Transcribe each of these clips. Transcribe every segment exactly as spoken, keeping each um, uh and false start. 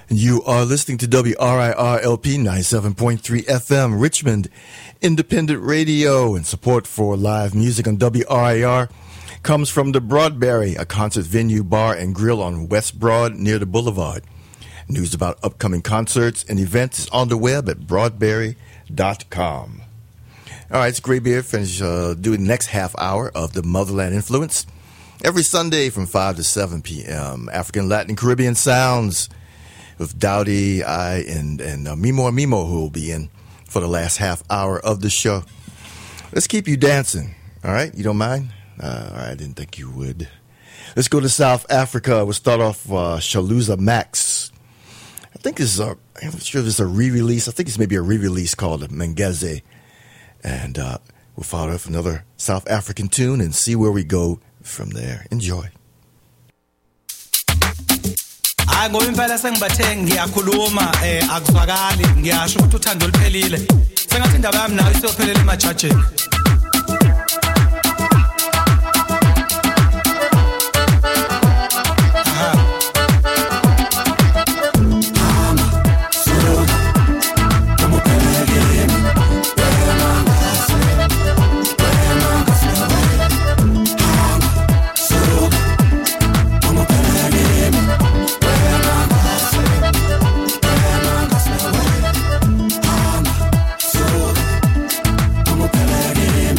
You are listening to W R I R L P ninety-seven point three F M, Richmond Independent Radio, and support for live music on W R I R comes from the Broadberry, a concert venue, bar, and grill on West Broad near the Boulevard. News about upcoming concerts and events is on the web at broadberry dot com. All right, it's Graybeard. Finish uh, doing the next half hour of the Motherland Influence. Every Sunday from five to seven p.m., African, Latin, Caribbean sounds with Dowdy, I, and, and uh, Mimo and Mimo, who will be in for the last half hour of the show. Let's keep you dancing, all right? You don't mind? Uh, all right, I didn't think you would. Let's go to South Africa. We'll start off uh, Shaluza Max. I think this is a, I'm not sure if it's a re-release. I think it's maybe a re-release called Mengeze. And uh, we'll follow up another South African tune and see where we go from there. Enjoy. Hayi ngoba impela sengibathe ngiyakhuluma eh akuzwakali ngiyasho ukuthi uthando luphelile sengathi indaba yami nayo isophelele emajajeni Again.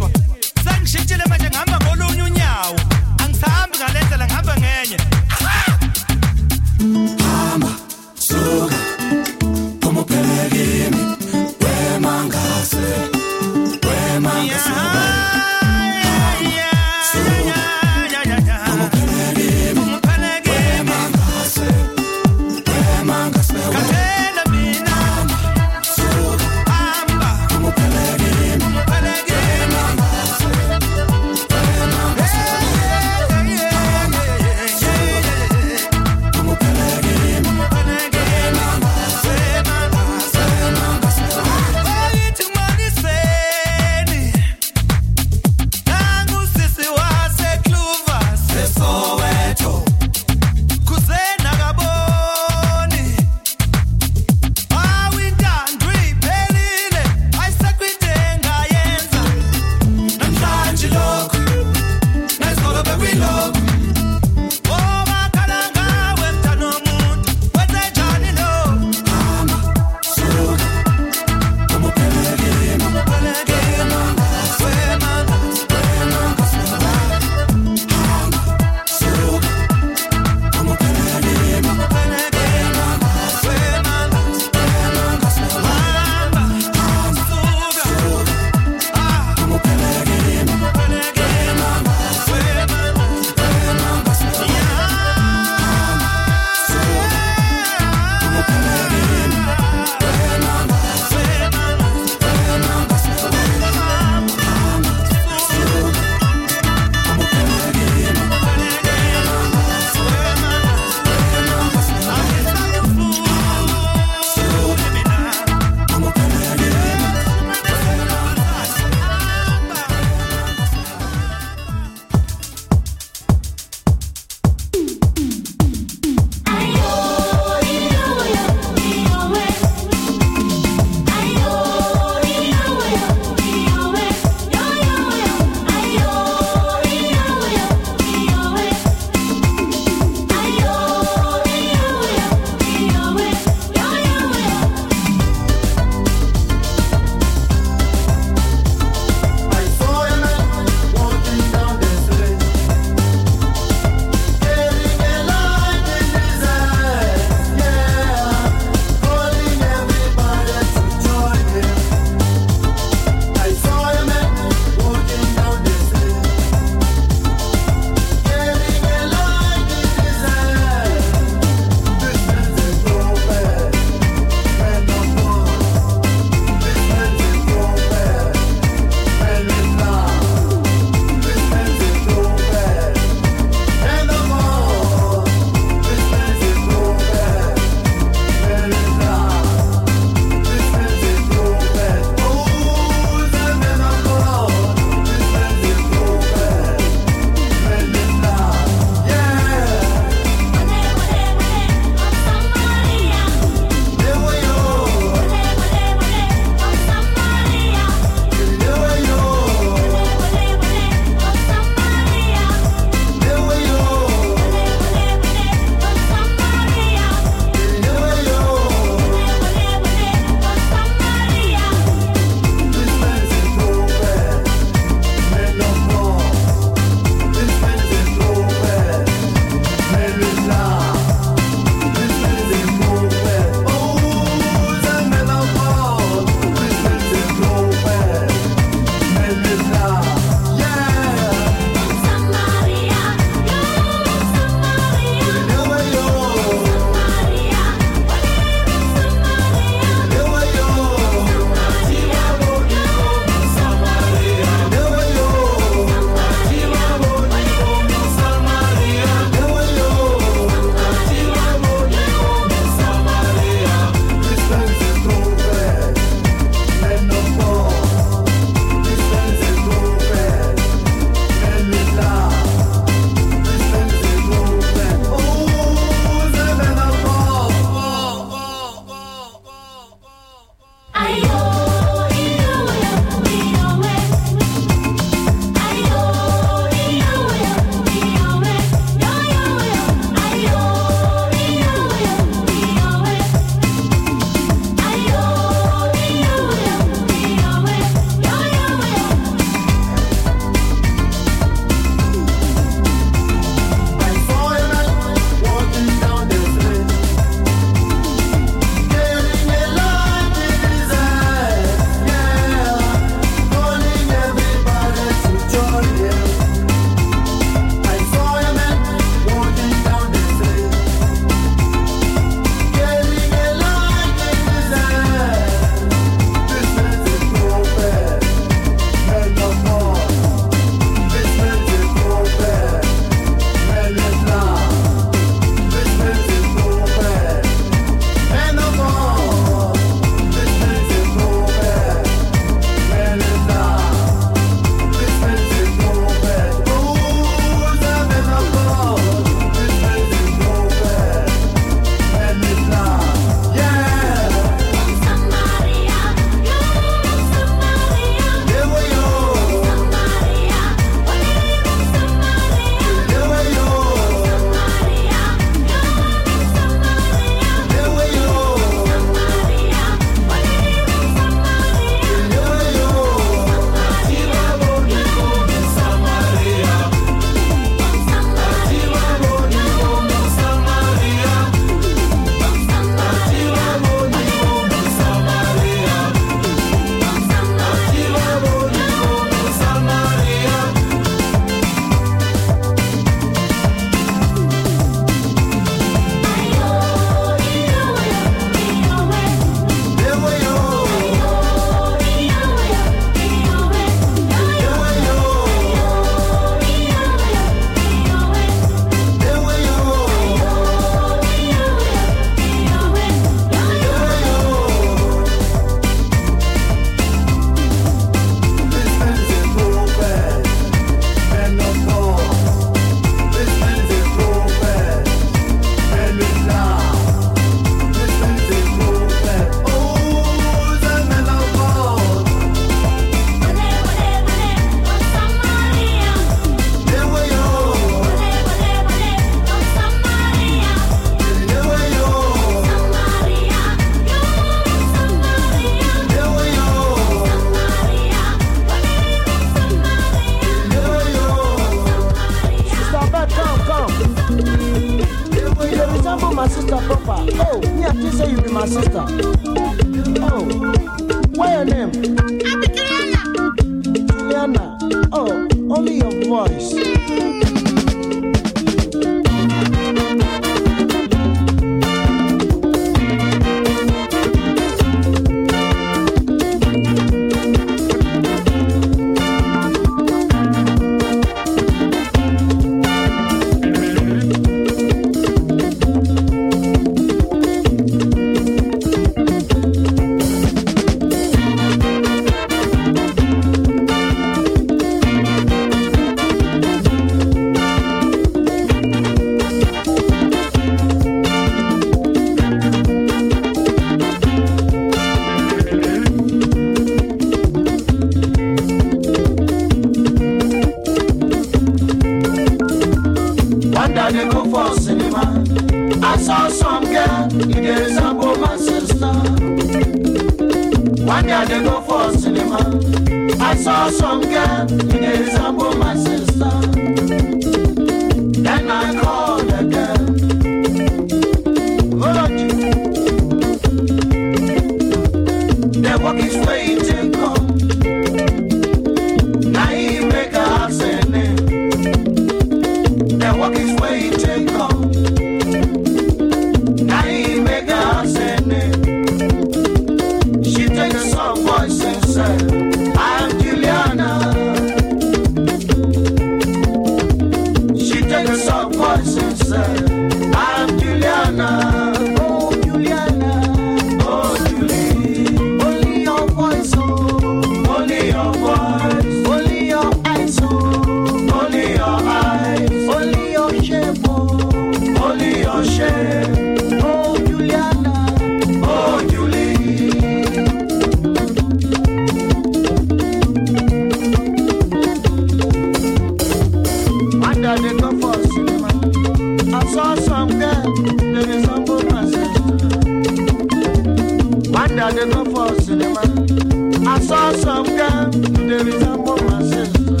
I saw some girl, they resemble my sister.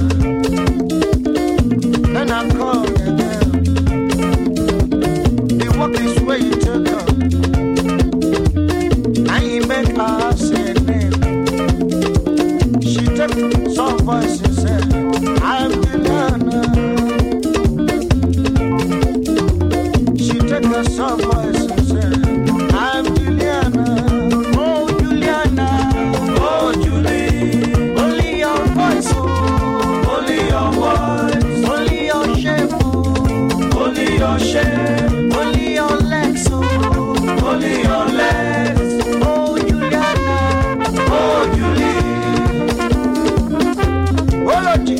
Then I called the girl. The walk is where you took her. And he make her say name. She took some voice and said, I'm Juliana. She took her some voice and said, I'm Juliana. Oh Juliana, oh Julie, only your voice, only your voice, only your shape, only your shape, only your legs, only your legs. Oh Juliana, oh Julie, oh Lord.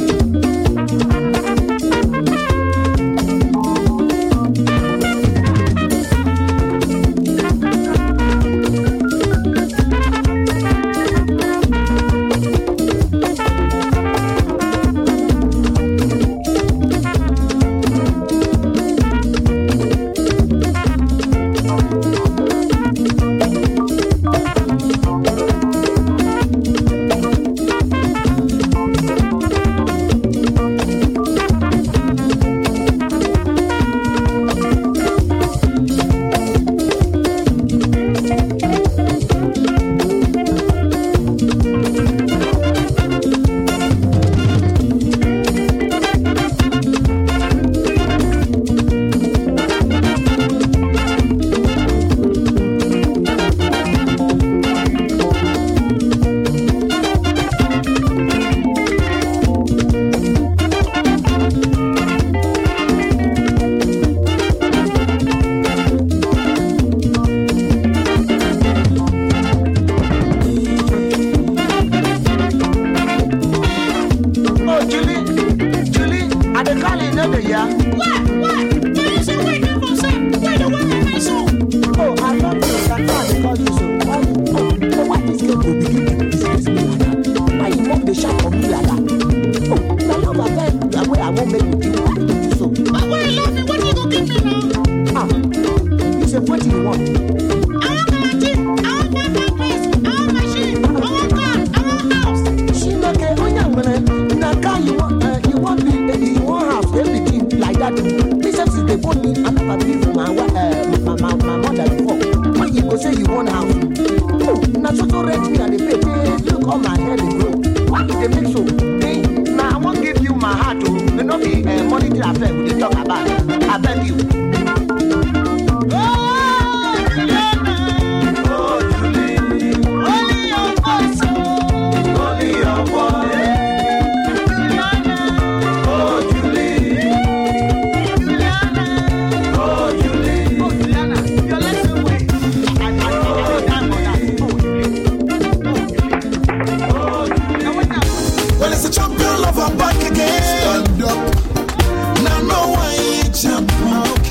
Back again. Stand up. Now no one jump.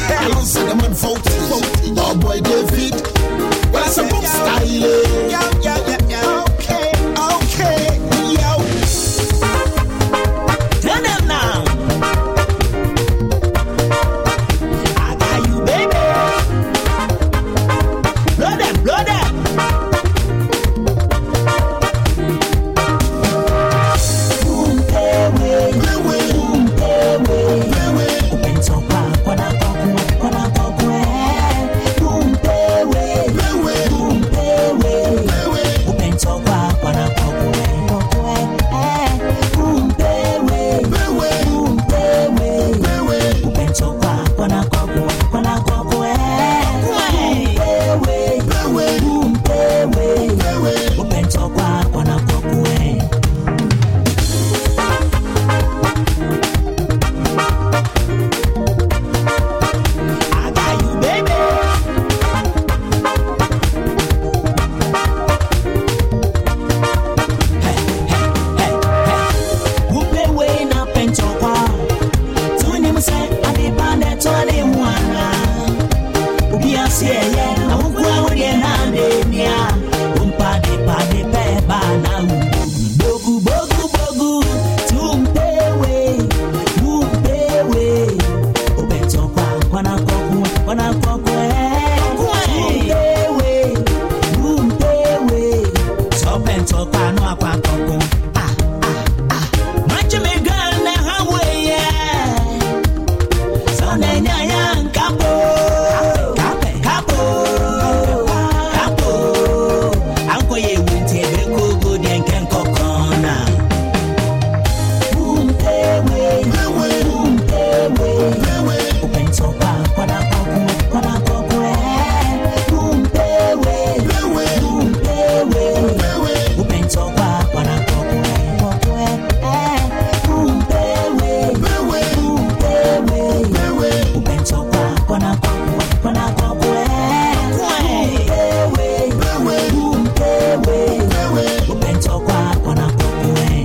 pa no akwa koko ah ah ah macho me girl na hawe yeah so na nya ya kapo kapo kapo kapo anko ye wunte be ko go den ken kokona boom ewe ewe boom ewe ewe open so pa kwana koko kwana koko eh boom ewe ewe boom ewe ewe open so pa kwana koko koko eh boom ewe ewe boom ewe ewe open so pa kwana koko kwana koko eh ewe ewe boom ewe ewe open so pa kwana koko eh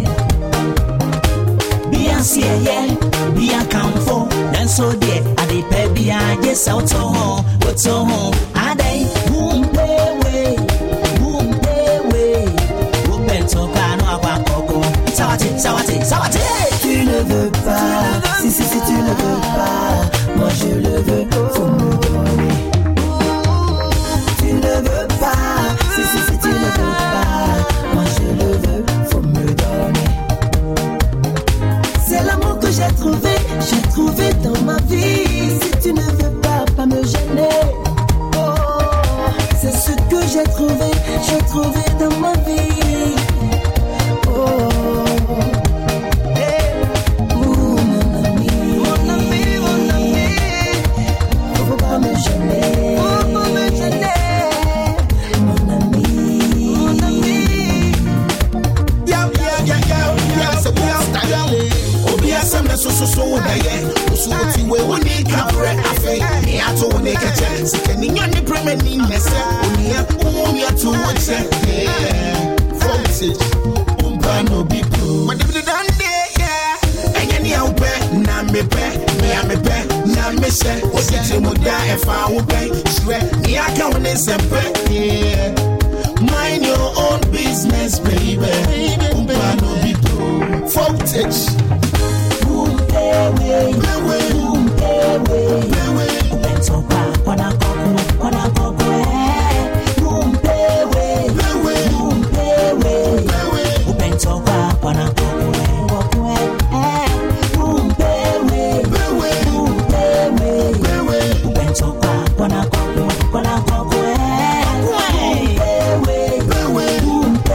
Biancie yeah Bian kamfo then so there I dey pay Bian just out to home what's so home I dey boom ewe boom ewe open so pa no akwa koko sawati sawati sawati tu ne veux pas si si si tu ne veux pas moi je le veux faut me donner tu ne veux pas si si si tu ne veux pas moi je le veux faut me donner c'est l'amour que j'ai trouvé j'ai trouvé dans ma vie si tu ne veux pas pas me gêner oh c'est ce que j'ai trouvé j'ai trouvé dans ma vie oh hey. Oh mon ami mon ami mon ami faut pas me gêner faut pas me gêner mon ami mon ami yeah yeah yeah yeah yeah so Some so so so da ye so ti we woni kafre afi ni ato woni keche sikeni nyane premeni nese onia onia to wache voltage umpa no bipo madibidi dande yeah enye ni awpe na mepe me amepe na meshe ositi muda efa awpe shwe ni aka woni sempe yeah mind your own business baby umpa no bipo voltage ewe ewe ewe ewe open so pa kwana koko kwana koko eh boom ewe ewe boom ewe ewe open so pa kwana koko koko eh boom ewe ewe boom ewe ewe open so pa kwana koko kwana koko eh ewe ewe boom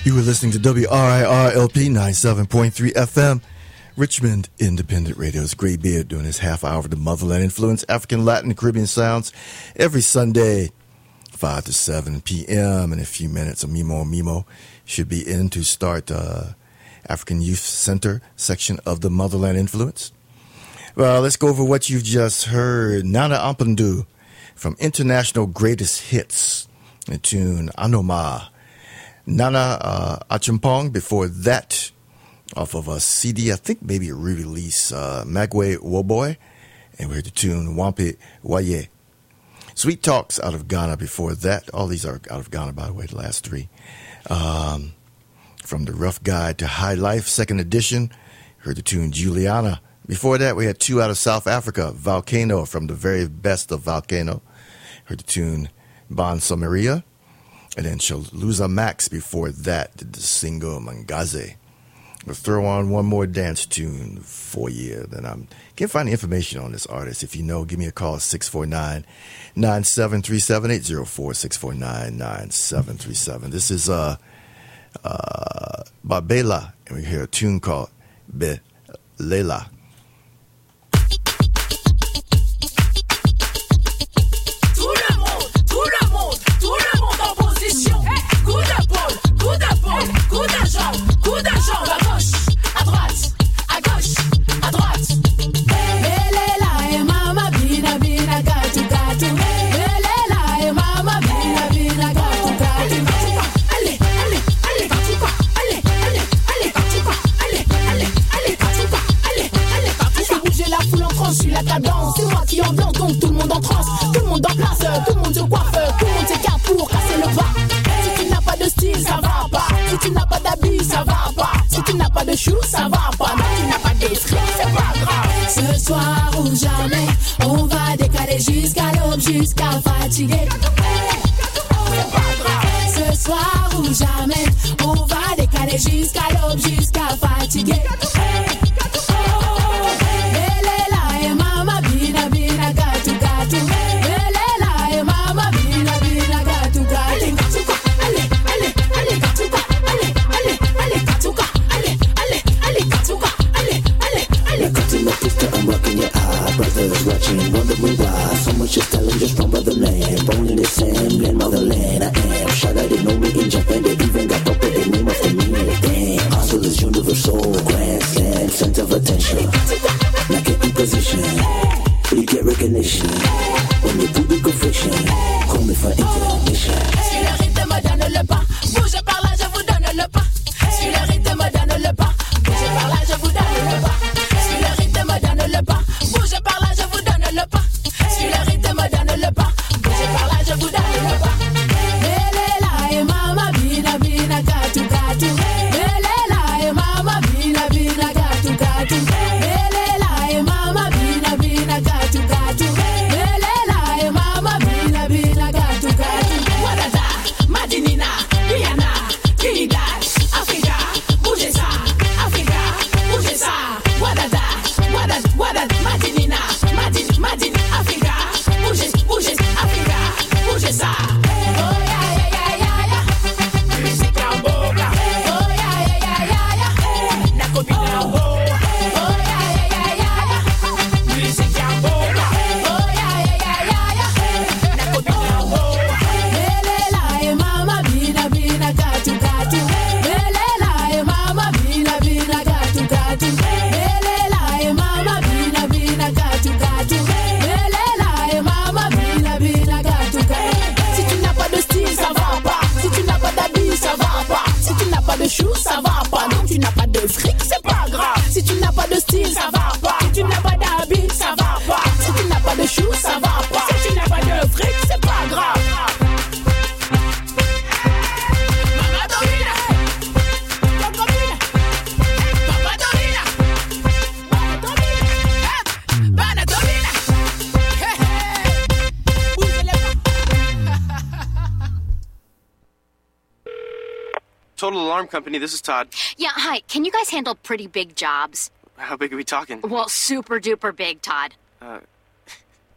You were listening to W R I R L P ninety-seven point three F M, Richmond Independent Radio's Gray Beard, doing his half hour of the Motherland Influence, African, Latin, Caribbean sounds every Sunday, five to seven p.m. In a few minutes, a Mimo Mimo should be in to start uh, African Youth Center section of the Motherland Influence. Well, let's go over what you've just heard. Nana Ampadu from International Greatest Hits, the tune Anoma. Nana uh, Achimpong before that, off of a C D, I think maybe a re-release, uh, Magwe Woboy, and we heard the tune Wampi Waye. Sweet Talks out of Ghana before that. All these are out of Ghana, by the way, the last three. Um, from the Rough Guide to High Life, second edition, heard the tune Juliana. Before that, we had two out of South Africa, Volcano from the very best of Volcano. Heard the tune Bon Samaria. And then Shaluza Max before that, did the single Mangaze. We'll throw on one more dance tune for you. Then I can't find the information on this artist. If you know, give me a call, six four nine, nine seven three seven, eight zero four, six four nine, nine seven three seven. This is uh, uh, Babela, and we hear a tune called Be Lela. Coup d'argent, coup d'argent, à gauche, à droite, à gauche, à droite. Belela e mama bina bina gatu gatu. Belela e mama bina bina gatu gatu. Allez, allez, allez, gatu quoi. Allez, allez, allez, gatu quoi. Allez, allez, allez, gatu quoi. Allez, allez, gatu. Je fais bouger la foule en transe, je suis la cadence. C'est moi qui ambiance, donc tout le monde en transe. Tout le monde en place, tout le monde se coiffe. Tout le monde s'écarte pour casser le bas. Si tu n'as pas de style, ça va pas. Si tu n'as pas d'habits, ça va pas. Si tu n'as pas de choux, ça va pas. Non, tu n'as pas d'esprit, c'est pas grave. Ce soir ou jamais, on va décaler jusqu'à l'aube, jusqu'à fatiguer. C'est pas grave. Ce soir ou jamais, on va décaler jusqu'à l'aube, jusqu'à fatiguer. Belela et mama bina bina gatu gatu. Belela et mama bina bina gatu gatu. Allez, allez, allez, gatu quoi. Allez, allez, allez, gatu quoi. Allez, allez, allez, gatu quoi. Allez, allez, allez. Cut to my sister, I'm rocking your eye. Brothers watching, wondering why. Someone just tell them just from Motherland. Born in the same land, Motherland. I am. Shout out, they know me in Japan. They even got up with the name of the me. Damn, hustle is universal. Grand slam, center of attention. Now get in position. You get recognition. When you do the good friction, call me for intermission. Si le rythme me donne le pas, bougez par là, je vous donne le pas. Si le rythme me donne le pas, bougez par là, je vous donne le pas. Si le rythme me donne le pas, bougez par là, je vous donne le pas. Si le rythme me donne le pas, bougez par là, je vous donne le pas. Belela et mama bina bina gatu gatu. Belela et mama bina bina gatu gatu. Belela et mama bina bina gatu gatu. Belela et mama bina bina gatu gatu. Wadada, Madinina, Guyana, Trinidad, Africa, bougez ça, Africa, bougez ça. Wadada, Wadad, Wadad, Madinina, Madin, Madin, Africa, bougez, bougez, Africa, bougez ça. Oh yeah yeah yeah yeah yeah. Musique en boga. Oh yeah yeah yeah yeah yeah. La copine en boga. Oh yeah yeah yeah yeah yeah. Musique en boga. Oh yeah yeah yeah yeah yeah. La copine en boga. Belela e mama bina bina gatu gatu. Belela e mama bina bina gatu gatu. Belela e mama bina bina gatu gatu. Belela e mama bina bina gatu gatu. Si tu n'as pas de style, ça va pas. Si tu n'as pas d'habits, ça va pas. Si tu n'as pas de choux, ça va pas. Non, tu n'as pas de fric, c'est pas grave. Si tu n'as pas de style, ça va pas. Si tu n'as pas d'habits, ça va pas. Si tu n'as pas de choux, ça va pas. Si tu n'as pas de fric, c'est pas grave. Mama Dorina, Cocomina, Papa Dorina, Mama Dorina, Bana Dorina. Hey, hey, bougez les pas. Total Alarm Company, this is Todd. Yeah, hi. Can you guys handle pretty big jobs? How big are we talking? Well, super duper big, Todd. Uh,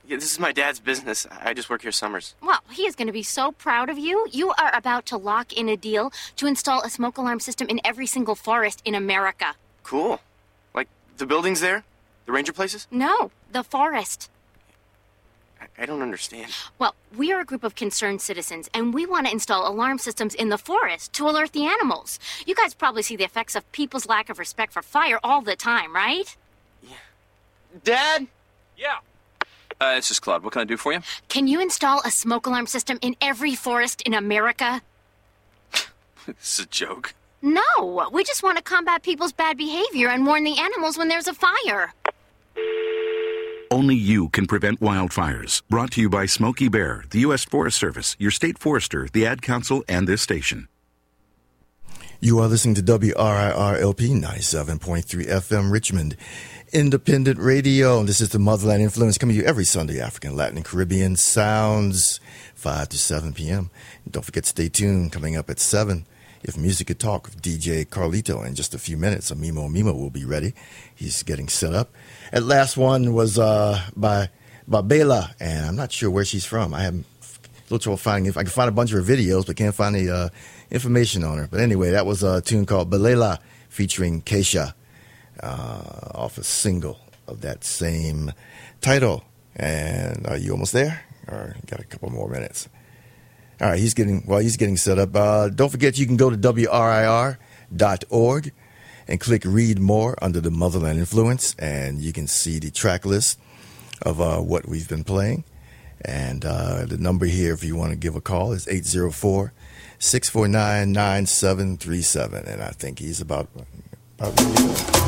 Yeah, this is my dad's business. I just work here summers. Well, he is going to be so proud of you. You are about to lock in a deal to install a smoke alarm system in every single forest in America. Cool. Like, the buildings there? The ranger places? No, the forest. I, I don't understand. Well, we are a group of concerned citizens, and we want to install alarm systems in the forest to alert the animals. You guys probably see the effects of people's lack of respect for fire all the time, right? Yeah. Dad? Yeah. Uh, this is Claude. What can I do for you? Can you install a smoke alarm system in every forest in America? This is a joke. No, we just want to combat people's bad behavior and warn the animals when there's a fire. Only you can prevent wildfires. Brought to you by Smokey Bear, the U S Forest Service, your state forester, the Ad Council, and this station. You are listening to W R I R L P ninety-seven point three F M Richmond Independent Radio. This is the Motherland Influence coming to you every Sunday, African, Latin, and Caribbean sounds, five to seven p.m. Don't forget to stay tuned. Coming up at seven, If Music Could Talk with D J Carlito. In just a few minutes, Mimo Mimo will be ready. He's getting set up. That last one was uh, by, by Bela, and I'm not sure where she's from. I have a little trouble finding if I can find a bunch of her videos, but can't find any uh, information on her. But anyway, that was a tune called Belela featuring Keisha. Uh, off a single of that same title. And are you almost there? Or got a couple more minutes? All right, he's getting, well, he's getting set up. Uh, don't forget you can go to W R I R dot org and click Read More under the Motherland Influence, and you can see the track list of uh, what we've been playing. And uh, the number here, if you want to give a call, is eight zero four, six four nine, nine seven three seven. And I think he's about, about ready to go.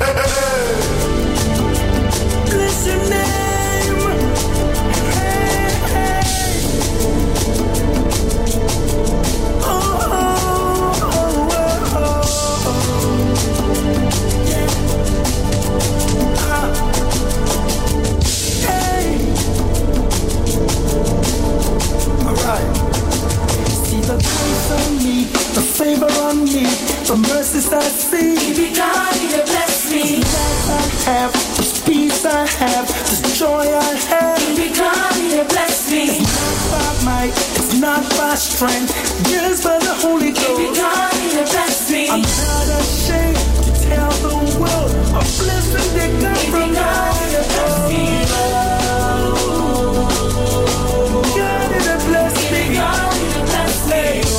Bless your name. Hey, hey. Oh, oh, oh, oh, oh. Yeah. Ah. Hey. All right. See the grace on me, the favor on me, the mercies I see. Baby God, you bless me. This life I have, this peace I have, this joy I have. Baby God, you bless me. It's not by might, it's not by strength, just by the Holy Ghost. Baby God, you bless me. I'm not ashamed to tell the world a blessing that got from God. You bless me. God, you bless me. God, you bless me.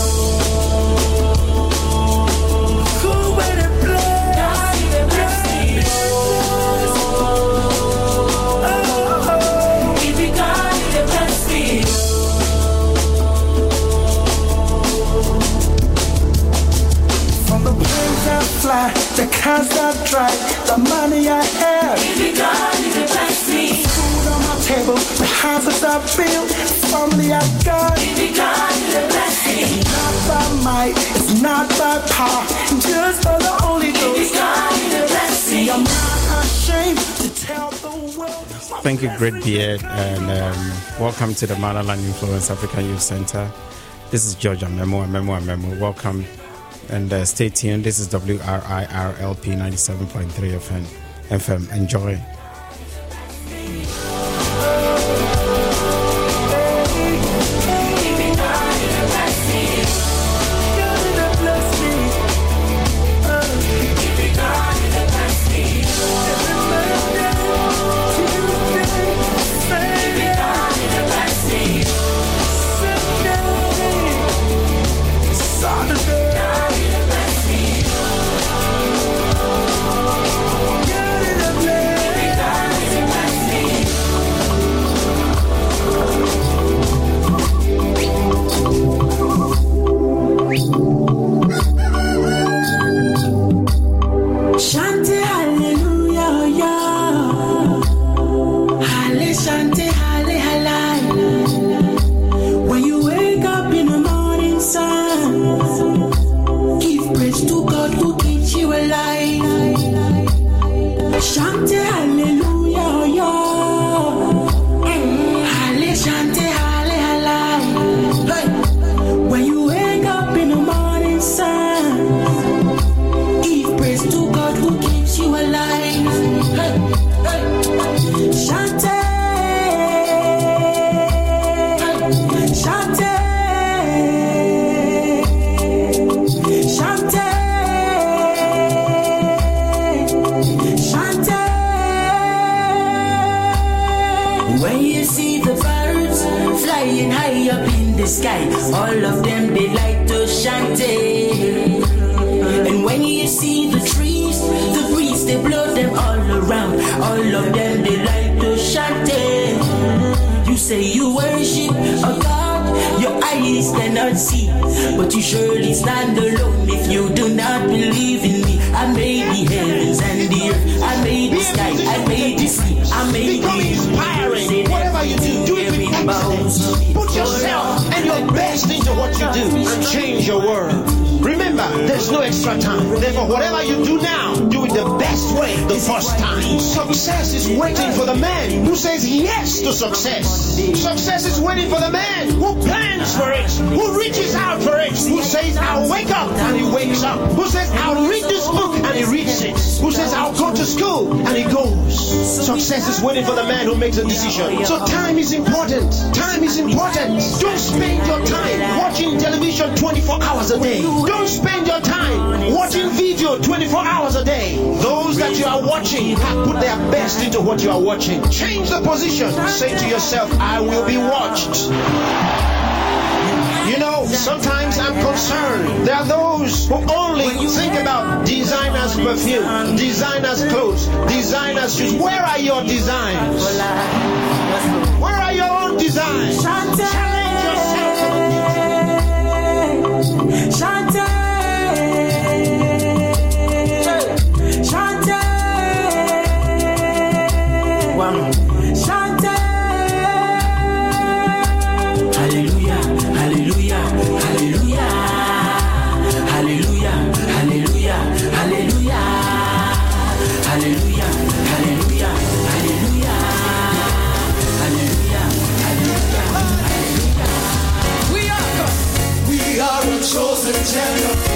Fly, the cars I drive, the money I have. Baby God, you bless me. Food on my table, the houses I build, the family I got. Baby God, you bless me. It's not by might, it's not by power, just by the Holy Ghost. Baby God, you bless me. I'm not ashamed to tell the world. Thank you, Great Beard, and um, welcome to the Motherland Influence African Youth Center. This is George Amemo, Amemo, Amemo. Welcome. And uh, stay tuned. This is W R I R L P ninety-seven point three F M. F M. Enjoy. Shante, sky. All of them, they like to chant. And when you see the trees, the breeze, they blow them all around. All of them, they like to chant. You say you worship a God your eyes cannot see, but you surely stand alone if you do not believe in me. I made the heavens and the earth, I made the sky, I made the sea, I made the inspiring. Whatever you do, do it with excellence. Put yourself and your best into what you do and change your world. Remember, there's no extra time. Therefore, whatever you do now, do it the best way the first time. Success is waiting for the man who says yes to success. Success is waiting for the man who plans for it, who reaches out for it, who says, I'll wake up, and he wakes up, who says, I'll read this book, and he reads it, who says, I'll go to school, and he goes. Success is waiting for the man who makes a decision. So time is important. Time is important. Don't spend your time watching television twenty-four hours a day. Don't spend your time watching video twenty-four hours a day. Those that you are watching have put their best into what you are watching. Change the position. Say to yourself, I will be watched. You know, sometimes I'm concerned. There are those who only think about designers' perfume, designers' clothes, designers' shoes. Where are your designs? Where are your own designs? Challenge yourself. Shante, Shante, wow. Shante, hallelujah, hallelujah, hallelujah, hallelujah, hallelujah, hallelujah, hallelujah, hallelujah, hallelujah, hallelujah, hallelujah. We are, we are a chosen generation.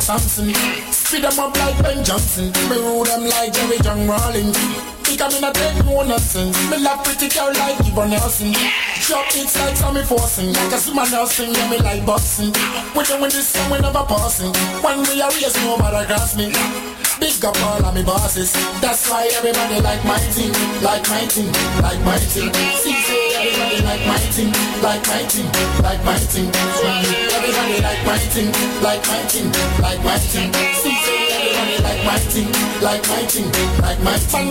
Samson. Speed them up like Ben Johnson. Me rule them like Jerry John Rawlings. Because me not take no nonsense. Me love pretty girl like Yvonne Nelson. Drop hits like Sammy Forcing. Like a Superman Nelson, yeah me like boxing. We doing this song we never passing. When we are race, nobody grasp me. Big up all of me bosses. That's why everybody like my team. Like my team, like my team. See, say everybody like my team. Like my team, like my team. Everybody like my team. Like my team, like my team. See, say everybody like my team. Like my team, like my team.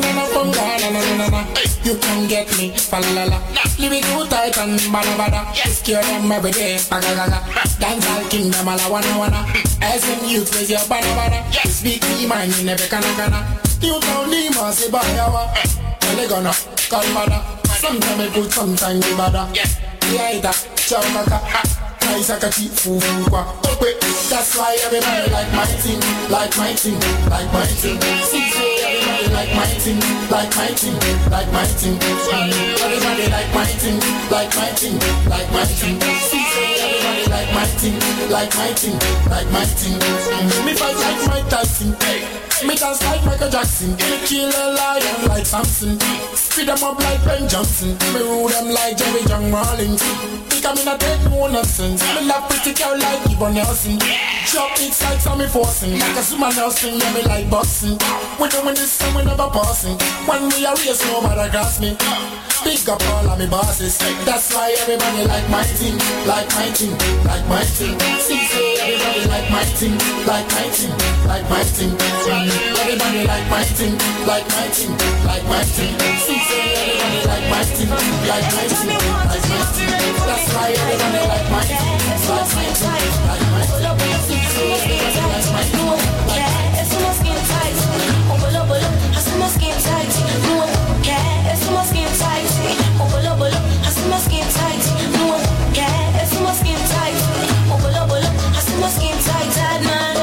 You can get me, falala. Leave it too tight and bada bada. Scare them every day, baga gaga. Dance all kingdom all I wanna wanna. As in you raise your bada bada. Speak the mind in every kana kana. You don't need more say bayawa. When they gonna call bada. Sometimes I good, sometimes they bada. Yeah, that chow kaka. Nice a kachi fufu kwa. Okay, that's why everybody like my team, like my team, like my team. See, say everybody like my team, like my team, like my team. Everybody like my team, like my team, like my team. See, say everybody like my team, like my team, like my team. Me fight like Mike Tyson, me dance like Michael Jackson. Me kill a lion like Samson. Speed them up like Ben Johnson. Me rule them like Jerry John Rawlings. Because me not take no nonsense. Me love pretty girl like Yvonne Nelson. Drop hits like Sammy Forcing. Like a Superman Nelson, yeah me like boxing. We doing this song we never passing. When we are race, nobody grasp me. Big up all of me bosses. That's why everybody like my team. Like my team, like my team. See, say everybody like my team. Like my team, like my team. Everybody like my team. Like my team, like my team. See, say everybody like my team. Like my team, like my team. That's why everybody like my team. Like my team, like my team. See, say everybody like my team. Yeah, it's my skin tight. Oh, bolo bolo, I see my skin tight. No, yeah, it's my skin tight. Oh, bolo bolo, I see my skin tight. No, yeah, it's my skin tight. Oh, bolo bolo, I see my skin tight. Tight man.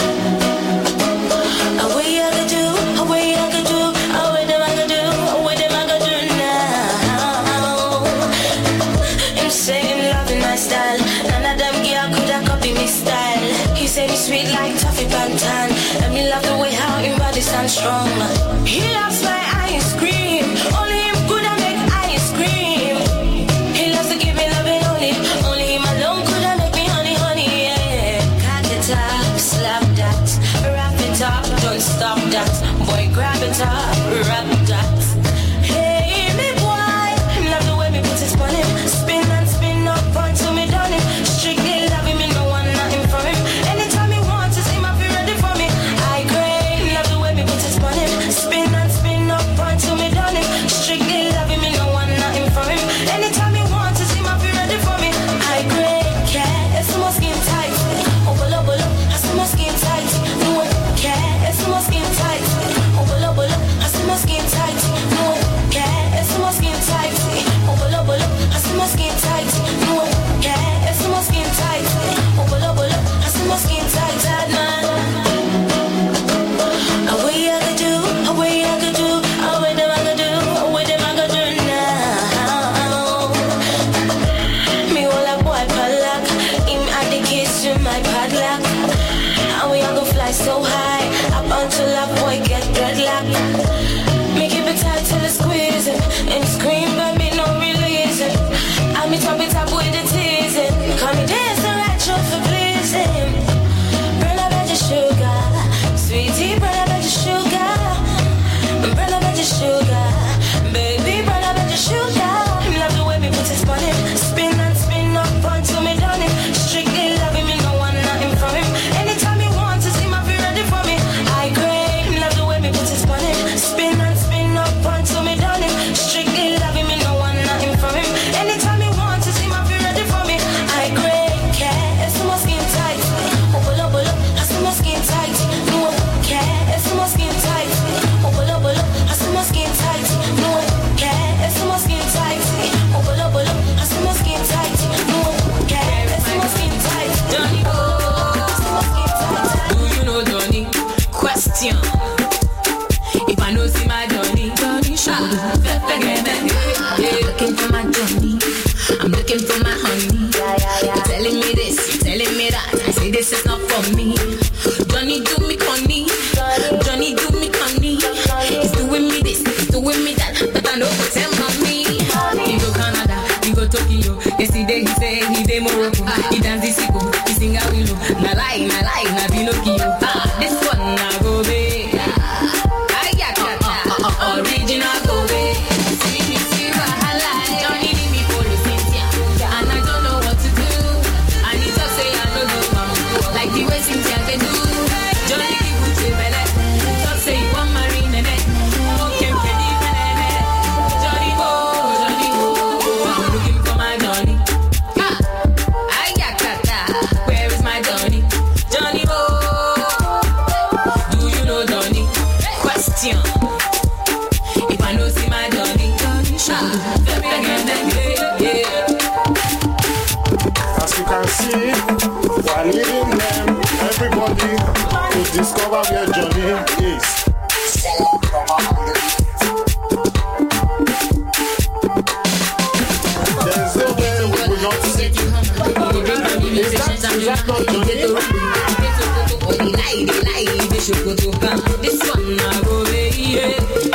How way I could do, how way I could do, how way them I could do, how way them I could do now. I'm saying love in my style. None of them girl coulda copy me style. He said he's sweet like toffee pantan. Let me love the way how him body stand strong. He loves my ice cream. Only him coulda make ice cream. He loves to give me loving only. Only him alone coulda make me honey, honey, yeah. Cock it up, slap that, wrap it up, don't stop that. Boy, grab it up, wrap that. Hey, me boy, him love the way me put his on him. Spin and spin up until me done him. Strictly loving me, no one nothing for him. Anytime he wants to see my feel ready for me. I crave, love the way me put his on him. Spin and spin up until me done him. Strictly loving me, no one nothing for him. Anytime he wants to see my feel ready for me. I crave, yeah, it's my skin tight. Oh, bolo bolo, I see my skin tight. No, yeah, it's my skin tight. Oh, bolo bolo, I see my skin tight. No, yeah, it's my skin tight. Oh, bolo bolo, I see my skin tight. No, yeah, it's my skin tight. Oh, bolo bolo, I see my skin tight. Tight man. How way I could do, how way I could do, how way them I could do, how way them I could do now. Me all a boy padlock, him at the kiss to my padlock. How we I go fly so high, up until a boy get dreadlock. Me keep it tight till it squeeze it, and scream but me no release it. I me top it up with the teasing, call me dance the right shot for pleasing. Burn up at your sugar, sweetie, burn up at your sugar. Burn up at your sugar, baby, burn up at your sugar. Him love the way me put his on him, spin and spin up until me done him. Strictly loving me, no one nothing from him. Anytime he wants to see my feel ready for me. I crave, him love the way me put his on him, spin and spin up until me done him. Strictly loving me, no one nothing from him. Anytime he wants to see my feel ready for me. I crave, yeah, it's my skin tight. Oh, bolo bolo, I see my skin tight. No, yeah, it's my skin tight. Oh, bolo bolo, I see my skin tight. No, yeah, it's my skin tight. Oh, bolo bolo, I see my skin tight. No, yeah, it's my skin tight. Johnny, do you know Johnny? Question. If I know see my Johnny, Johnny show. I'm looking for my Johnny. I'm looking for my honey. You're telling me this, you're telling me that. I say this is not for me. name is. There's no way we will not see you. Is that, is that not Johnny? This one I go away, yeah.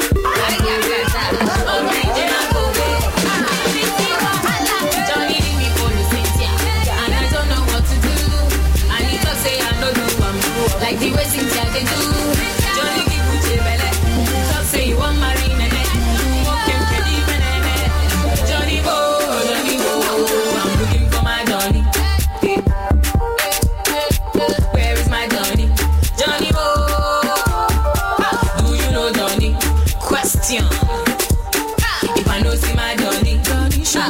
Johnny leave me for Lucintia, and I don't know what to do. And he talk say I know do I'm like the way Cynthia they do. Johnny give Uche belle, talk say you want marry nene, walk him to the nene. Johnny go, Johnny go, I'm looking for my Johnny. Where is my Johnny? Johnny go. Do you know Johnny? Question. If I know see my Johnny, Johnny show.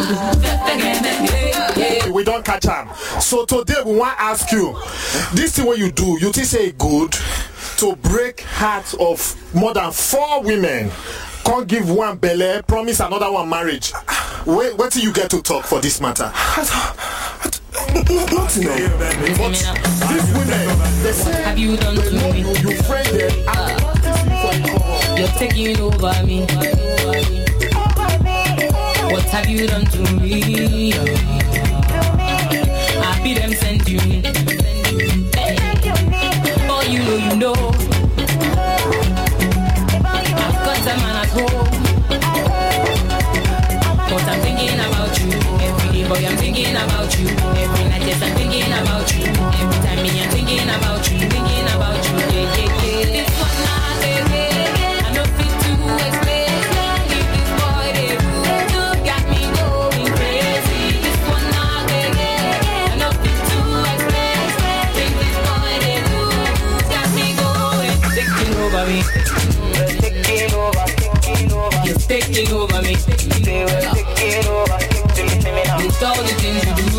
We don't catch him. So today we want to ask you, this thing what you do, you think say good to break hearts of more than four women, can't give one belle, promise another one marriage. Wait, what till you get to talk for this matter? Nothing. But these women, they say, have you done to me? You, you friend them. You're taking over me. What have you done to me? I be them send you. Oh, you know, you know. I've got a man at home. But I'm thinking about you. Every day, boy, I'm thinking about you. Every night, yes, I'm thinking about you. Every time, me, I'm thinking about you. Thinking about you. Yeah, yeah, yeah. This one, not baby. I know fit to explain. If this boy, they do, you got me going crazy. This one, not baby. I know fit to explain. If this boy, they do, got me going. Taking over me. Taking over, taking over. You're taking over me. Taking over. It's all the things you do.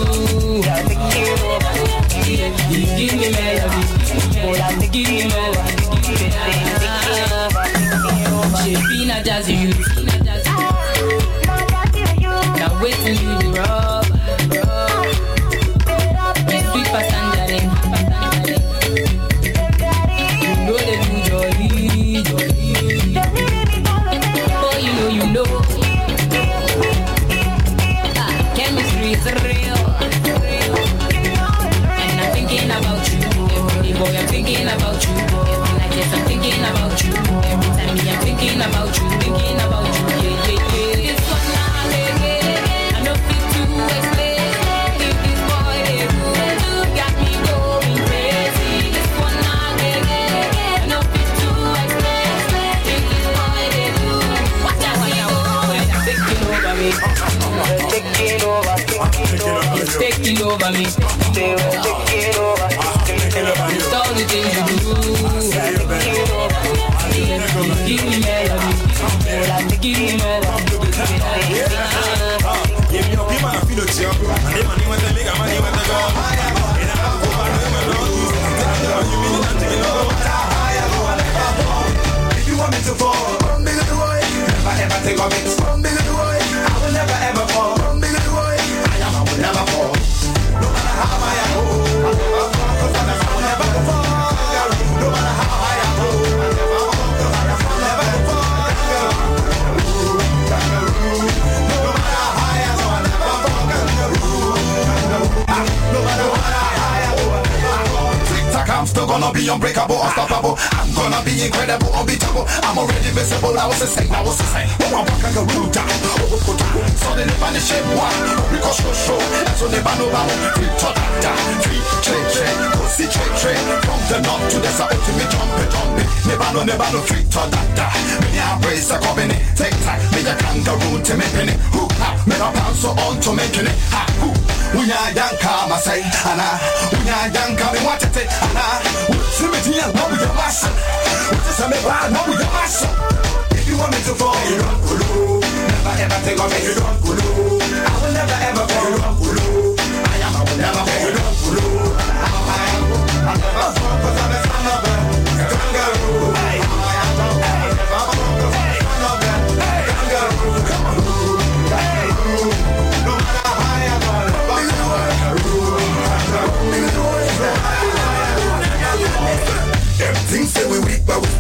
You give me melody. Give me melody. She be not jazzy you. Now wait till you the rub. You sweet passenger. You know they do jolly, jolly. Oh, you know, you know. Chemistry is real. And I'm thinking about you. Every boy, I'm thinking about you. Every night, yes, I'm thinking about you. Every time, me, I'm thinking about you. Thinking about you. Yeah, yeah, yeah. This one, now, baby. I know fit to explain. If this boy, they do, you got me going crazy. This one, now, baby. I know fit to explain. If this boy, they do, watch out, watch out. They're taking over me. Taking over, it's taking over me. Taking over, it's all the things you do. Give me melody, give me melody. Give me your people, I feel the job. And they money when they make a money when they go. And I go back to my Lord. If you want me to fall, from big of the way. Never ever take a mix from big of the way. I will never ever fall from big of the way. I am, I will never fall. No matter how high I go, I never fall. Cause I will never fall. No matter how high I go, I never fall. Cause I will never fall. Kangaroo, kangaroo. No matter how high I go, I never fall. Kangaroo, kangaroo. No matter how high I go, I never fall. Tick-tock, I'm still gonna be unbreakable, unstoppable. I'm gonna be incredible, unbeatable. I'm already visible, I was the same, I was the same. Oh, I'm a kangaroo down. Oh, oh, oh. So they live on the shape one. Because show, show. That's what they ban over. Three, to that, that. Three, trade, trade. Pussy, trade, trade. From the north to the south, ultimate jump, jump. Never know, never know. Three, to that, that. Me a brace a company. Take time. Me a kangaroo to make penny. Who, ha. Me a pound so on to making it. Ha, who. Unya yanka, ma say. Ana. Unya yanka, me want it. Ana. See me here, now with your master. What is a me bad, now with your master. If you want me to fall, you don't go. Never ever take on me, you don't go. I will never ever fall, you don't go. I am, I will never fall, you don't go. I am, I never fall, cause I'm a son of a kangaroo. I am, I never fall, cause I'm a son of a kangaroo. Come on, kangaroo. No matter how I am, I never fall, kangaroo. Kangaroo. Them things say we we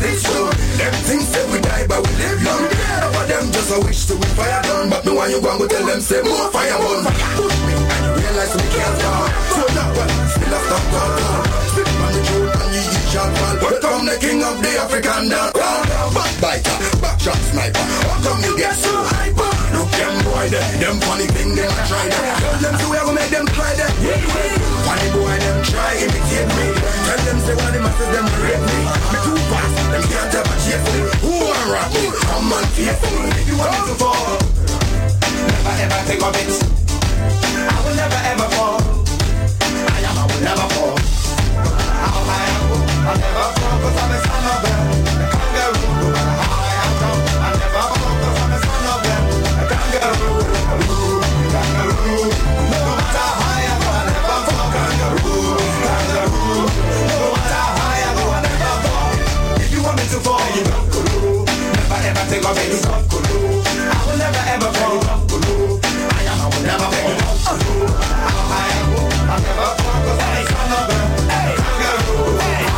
it's true. Them things say we die but we live long. Half of them just a wish to we fire done. But me when you go and go tell them say more fire burn. Put me and you realize we can't stop. So that one still a stop talk. Spit on the truth and you eat shot man. Welcome the king of the African dance. Backbiter, backshot sniper. How come you get so hyper? Look them boy there, them funny thing them a try that. Tell them to ever make them try that. Funny boy them try imitate me. Tell them say one of the masters them rape me. Me too fast, them can't ever chase me. Who want rap me? Come on, face me. If you want me to fall, never ever take a bit. I will never ever fall. I am, I will never fall. How I am, I'll never fall. Cause I'm a son of them. A kangaroo, no matter how I am down. I'll never fall. Cause I'm a son of them. A kangaroo, kangaroo, kangaroo. No matter how I am, I'll never fall. Kangaroo, kangaroo. No matter how I am, I'll never fall. If you want me to fall, you don't go. Never ever take a bit. I will never ever fall. I am, I will never fall. How I am, I'll never fall. Cause I'm a son of them. Kangaroo.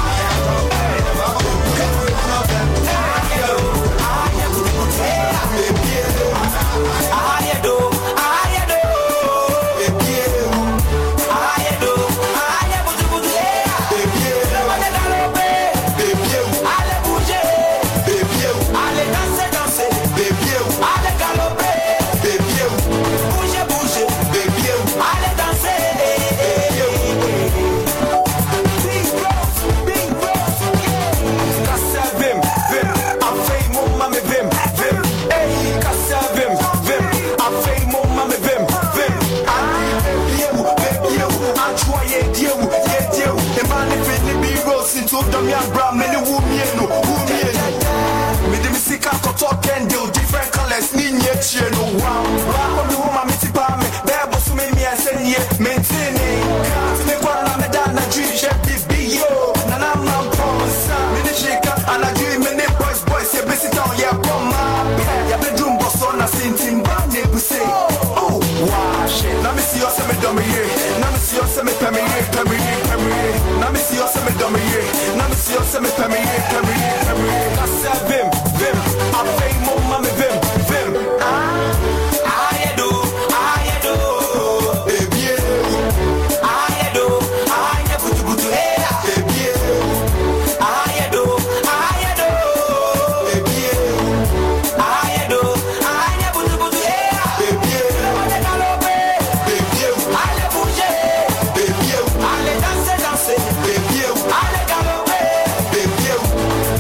Different colors, need you know wow. Wow, the woman me tipa me, there was so many me I said yeah, maintaining. Can't make one of me down a dream, chef this be yo. Nana man promise, me the shaker, and I dream me boys boys, yeah, busy down, yeah, come on. Yeah, bedroom boss on a sinting, but neighbor say, oh, wow, shit. Now me see us me dummy here, now me see us me pemi here, pemi here, pemi here. Now me see us me dummy here, now me see us me pemi here, pemi here, pemi here. I said vim, vim, I pay more money vim, vim. I do, I do, baby. I do, I do, put put hey, baby. I do, I do, baby. I do, I do, put put hey, baby. I galope, baby. I bouge, baby. I danse, danse, baby. I galope, baby.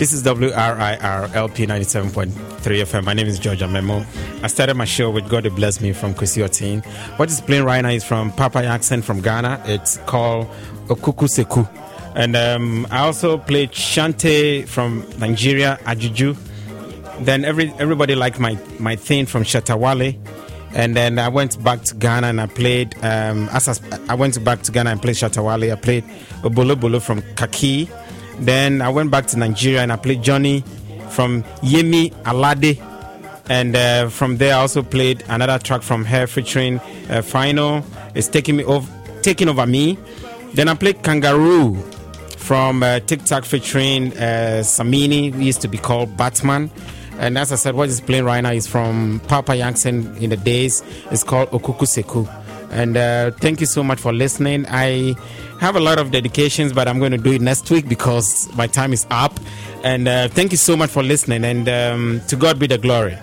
This is W R I R L P ninety-seven point three F M. My name is George Amemo. I started my show with God Bless Me from Kwesi Otin. What is playing right now is from Papa Jackson from Ghana. It's called Okuku Seku. And um, I also played Shante from Nigeria, Ajuju. Then every everybody liked my, my theme from Shatawale. And then I went back to Ghana and I played, um, as I, I went back to Ghana and played Shatawale. I played Obolo Bolo from Kaki. Then I went back to Nigeria and I played Johnny from Yemi Alade. And uh, from there I also played another track from her featuring uh, Final. It's taking me over, taking over me. Then I played Kangaroo from uh, TikTok featuring uh, Samini, who used to be called Batman. And as I said, what is playing right now is from Papa Jackson in the days. It's called Okuku Seku. And uh, thank you so much for listening. I have a lot of dedications, but I'm going to do it next week because my time is up. And uh, thank you so much for listening. And um, to God be the glory.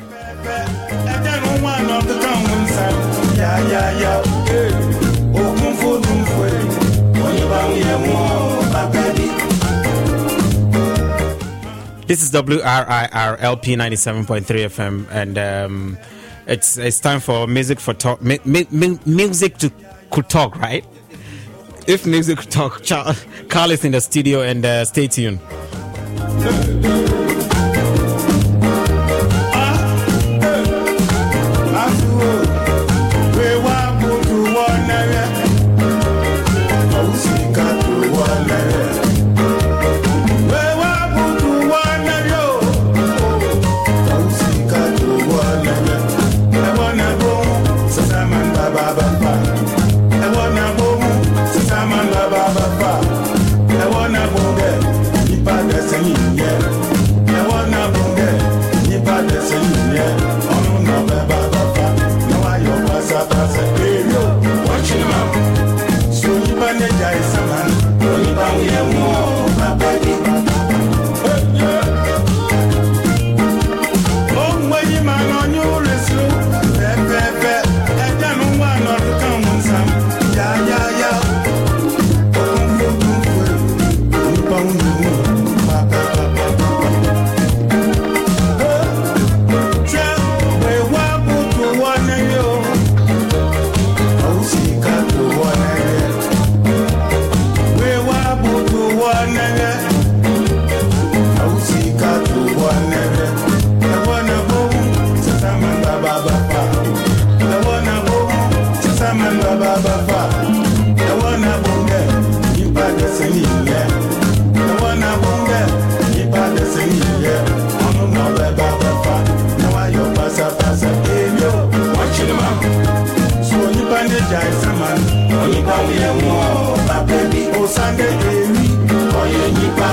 This is W R I R L P ninety-seven point three F M, and um, it's it's time for music for talk. Mi- mi- mi- music to could talk, right? If music could talk, Carl is in the studio, and uh, stay tuned.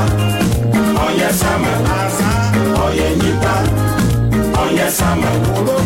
Summer, oh yeah, Nipa, oh yeah, summer.